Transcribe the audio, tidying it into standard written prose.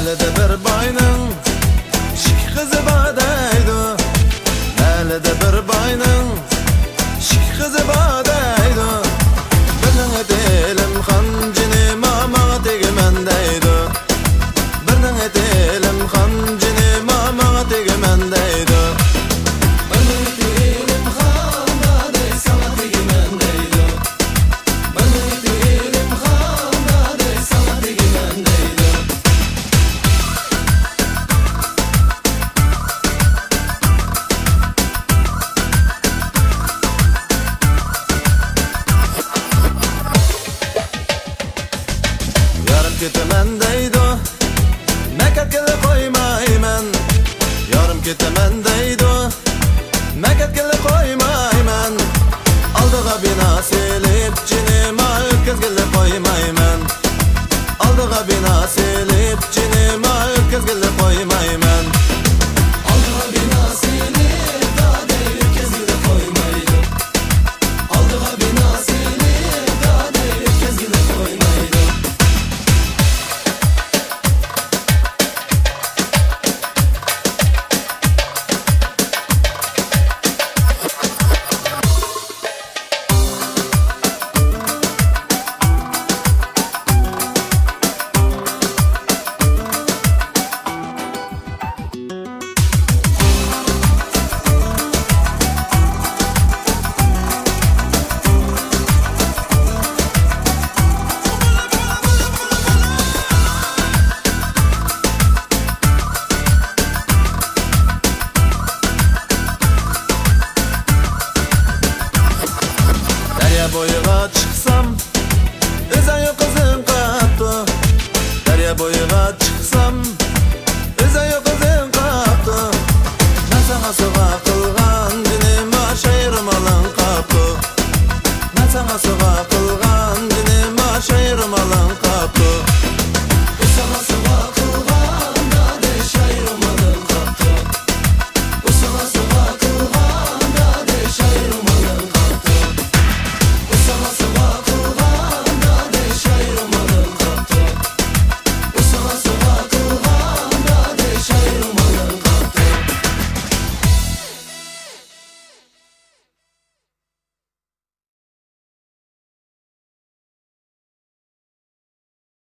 Nalida bir boyning shik qizi bodaydi. Nalida bir boyning shik qizi bodaydi. Birning elim xanjini mama tegiman deydi. Birning elim xanjini mama tegiman deydi. Yarım ketaman deydi, makatga qo'ymayman. Yarım ketaman deydi, makatga qo'ymayman. Aldiga bino selib jinima o'tkazgili qo'ymayman. Aldiga bino selib jinima o'tkazgili qo'ymayman. Aldiga bino selib dadey o'tkazgili qo'ymaydi. Aldiga bino selib dadey o'tkazgili qo'ymaydi. Daryo bo'yiga chiqsam, o'zayu qizim qapti. Daryo bo'yiga chiqsam, o'zayu qizim qapti. Nasanga suva qilgan dinima shayrim alan qapti. Nasanga suva